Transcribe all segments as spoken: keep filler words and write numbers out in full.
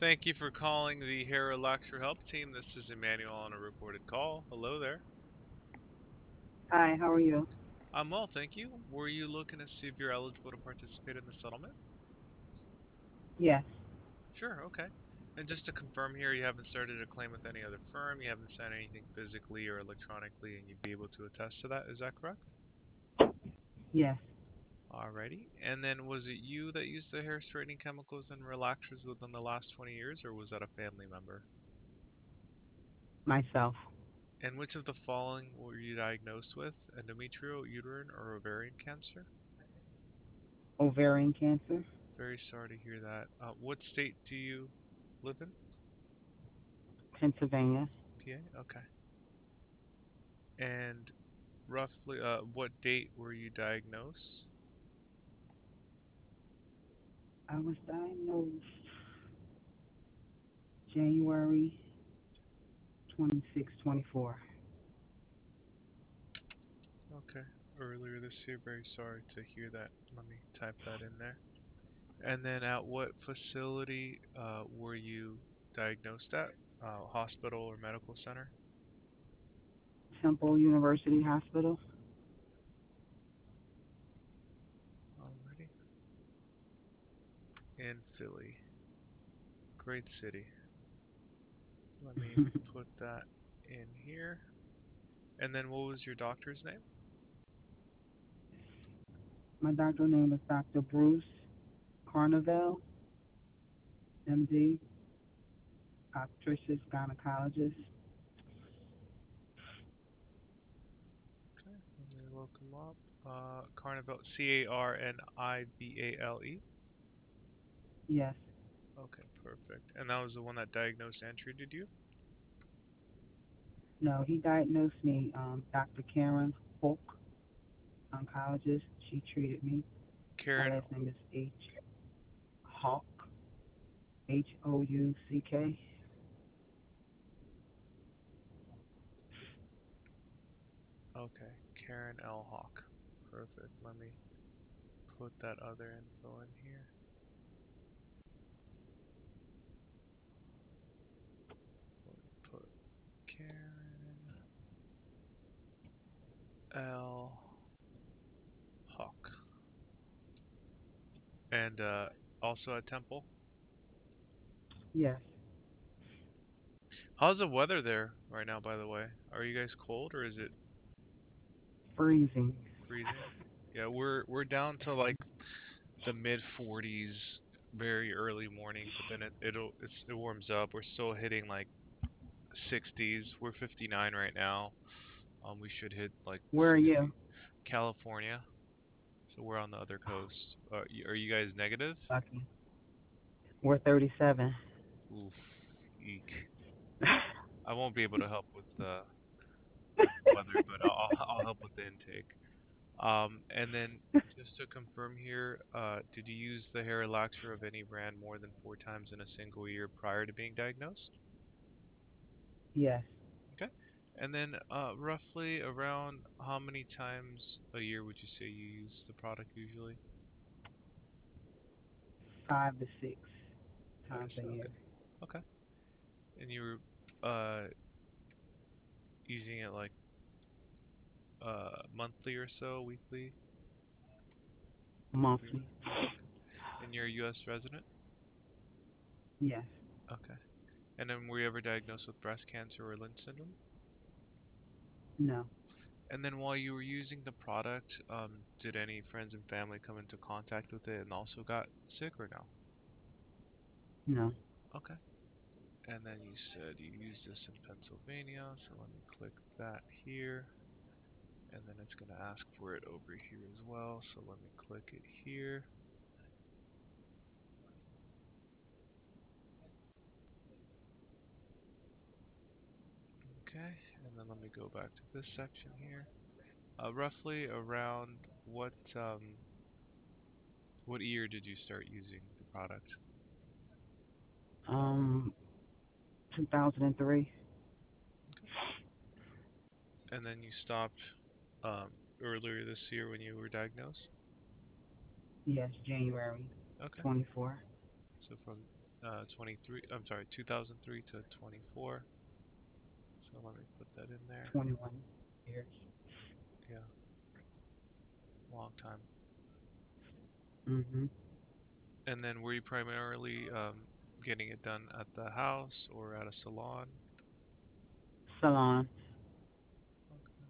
Thank you for calling the Hair Relaxer Help Team. This is Emmanuel on a recorded call. Hello there. Hi, how are you? I'm well, thank you. Were you looking to see if you're eligible to participate in the settlement? Yes, Sure, okay. And just to confirm here, you haven't started a claim with any other firm, you haven't signed anything physically or electronically, and you'd be able to attest to that. Is that correct? yes. Alrighty. And then was it you that used the hair straightening chemicals and relaxers within the last twenty years, or was that a family member? Myself. And which of the following were you diagnosed with? Endometrial, uterine, or ovarian cancer? Ovarian cancer, Very sorry to hear that. Uh, what state do you live in? Pennsylvania. P A? Okay. And roughly, uh, what date were you diagnosed? I was diagnosed January twenty-sixth, twenty-four. Okay. Earlier this year. Very sorry to hear that. Let me type that in there. And then at what facility uh, were you diagnosed at? Uh, hospital or medical center? Temple University Hospital. Alrighty. In Philly. Great city. Let me put that in here. And then what was your doctor's name? My doctor name is Doctor Bruce Carnevale, M D, obstetrician gynecologist. Okay, let me look him up. Uh, Carnivale, C A R N I V A L E. Yes. Okay, perfect. And that was the one that diagnosed and treated you? No, he diagnosed me. Um, Doctor Karen Hulk, oncologist. She treated me. My Karen. last name is H. Hawk, H O U C K. Okay, Karen L. Hawk. Perfect. Let me put that other info in here. Let me put Karen L. Hawk. And uh, also at Temple. Yes. How's the weather there right now, by the way? Are you guys cold or is it Freezing. freezing? Yeah, we're we're down to like the mid forties very early morning, but then it it'll it's, it warms up. We're still hitting like sixties. We're fifty-nine right now. Um, we should hit like Where are you? sixty. California, so we're on the other coast. Uh, y- are you guys negative? Lucky. We're thirty-seven. Oof, eek. I won't be able to help with the weather, but I'll I'll I'll help with the intake. Um, and then just to confirm here, uh, did you use the hair relaxer of any brand more than four times in a single year prior to being diagnosed? Yes. Okay. And then uh, roughly around how many times a year would you say you use the product usually? Five to six Five to times a six. year. Okay. Okay. And you were uh, using it like uh, monthly or so, weekly? Monthly. Okay. And you're a U S resident? Yes. Okay. And then were you ever diagnosed with breast cancer or Lynch syndrome? No. And then while you were using the product, um, did any friends and family come into contact with it and also got sick or no? No. Okay. And then you said you used this in Pennsylvania, so let me click that here. And then it's going to ask for it over here as well, so let me click it here. Okay, and then let me go back to this section here. Uh, roughly around what um, what year did you start using the product? Um, two thousand three. Okay. And then you stopped um, earlier this year when you were diagnosed? Yes, January Okay. twenty-four. So from uh, twenty-three. I'm sorry, two thousand three to twenty-four. So let me put that in there. twenty-one years. Yeah, long time. Mhm. And then were you primarily um, getting it done at the house or at a salon? Salon. Okay.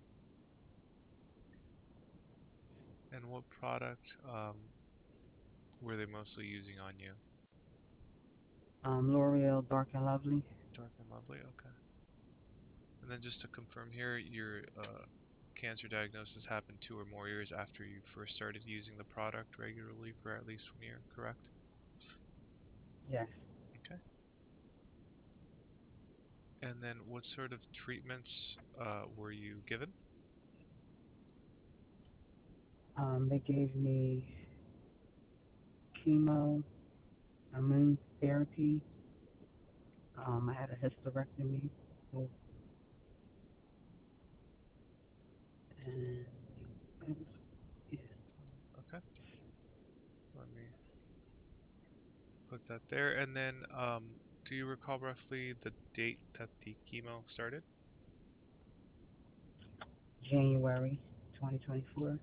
And what product um, were they mostly using on you? Um, L'Oreal Dark and Lovely. Dark and Lovely. Okay. And then just to confirm here, your uh, cancer diagnosis happened two or more years after you first started using the product regularly for at least one year, correct? Yes. Okay. And then what sort of treatments uh, were you given? Um, they gave me chemo, immune therapy. Um, I had a hysterectomy, and that was, yeah. Okay. Let me put that there. And then um, do you recall roughly the date that the chemo started? January twenty twenty-four.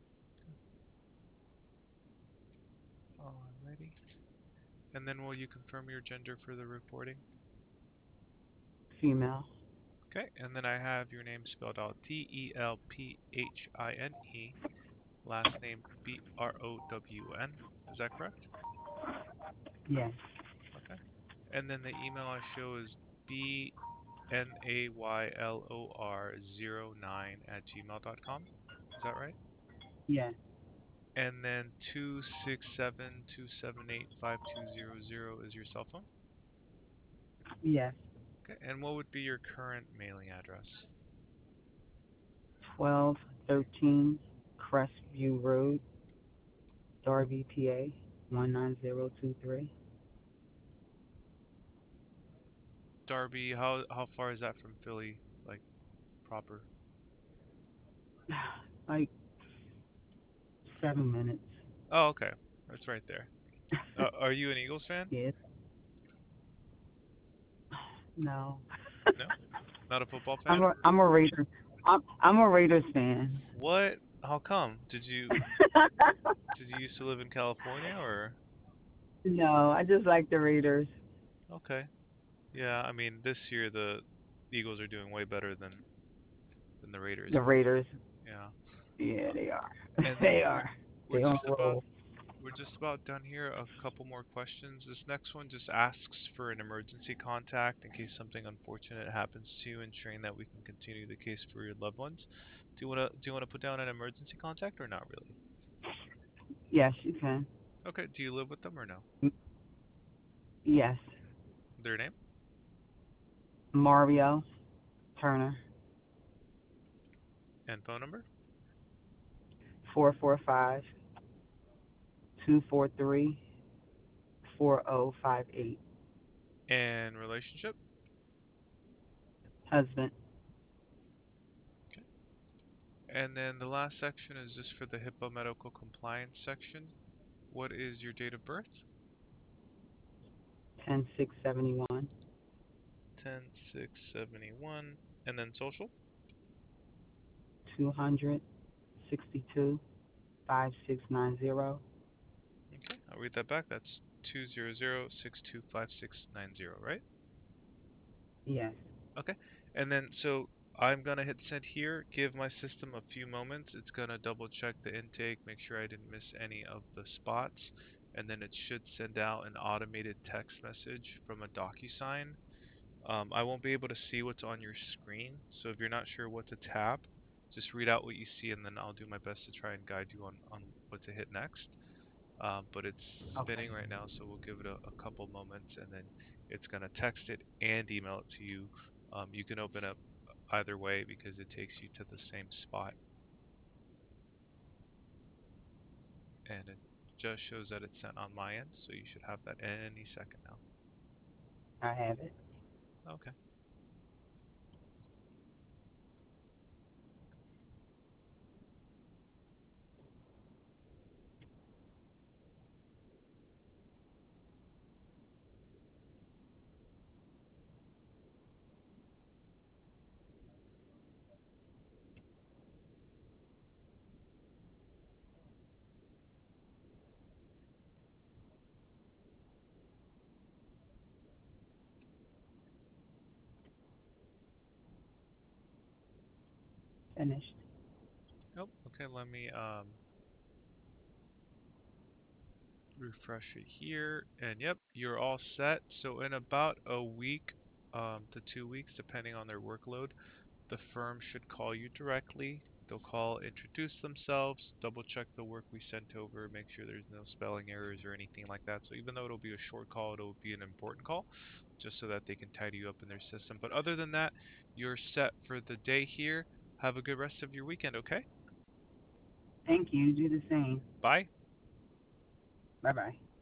Alrighty. And then will you confirm your gender for the reporting? Female. Okay. And then I have your name spelled out T E L P H I N E, last name B R O W N. Is that correct? Yes. Okay. And then the email I show is B N A Y L O R zero nine at gmail dot com. Is that right? Yes. And then two six seven two seven eight five two zero zero is your cell phone. Yes. Okay. And what would be your current mailing address? twelve thirteen Crestview Road, Darby, P A one nine zero two three. Darby, how how far is that from Philly, like proper? Like seven minutes. Oh, okay. That's right there. Uh, are you an Eagles fan? Yes. No. No? Not a football I'm fan? a I'm a Raiders. I'm I'm a Raiders fan. What? How come? Did you did you used to live in California or? No, I just like the Raiders. Okay. Yeah, I mean this year the Eagles are doing way better than than the Raiders, The but Raiders. yeah. Yeah, they are. And then They we're are. we're They on just a about roll. we're just about done here. A couple more questions. This next one just asks for an emergency contact in case something unfortunate happens to you, ensuring that we can continue the case for your loved ones. Do you wanna do you wanna put down an emergency contact or not really? Yes, you can. Okay. Do you live with them or no? Yes. Their name Mario Turner. and phone number Four four five two four three four zero five eight. and relationship. Husband. Okay. And then the last section is just for the HIPAA medical compliance section. What is your date of birth? Ten six seventy one. ten six seventy-one. And then social? Two hundred sixty two five six nine zero. Okay, I'll read that back. That's two zero zero six two five six nine zero, right? Yes. Okay. And then so I'm gonna hit send here, give my system a few moments. It's gonna double check the intake, make sure I didn't miss any of the spots, and then it should send out an automated text message from a DocuSign. Um, I won't be able to see what's on your screen, so if you're not sure what to tap, just read out what you see, and then I'll do my best to try and guide you on, on what to hit next. Um, but it's Okay. spinning right now, so we'll give it a, a couple moments, and then it's going to text it and email it to you. Um, you can open up either way because it takes you to the same spot, and it just shows that it's sent on my end, so you should have that any second now. I have it. Okay. finished. Nope. Okay, let me um refresh it here. And yep, you're all set. So in about a week um to two weeks, depending on their workload, the firm should call you directly. They'll call, introduce themselves, double check the work we sent over, make sure there's no spelling errors or anything like that. So even though it'll be a short call, it'll be an important call just so that they can tidy you up in their system. But other than that, you're set for the day here. Have a good rest of your weekend, okay? Thank you. Do the same. Bye. Bye bye.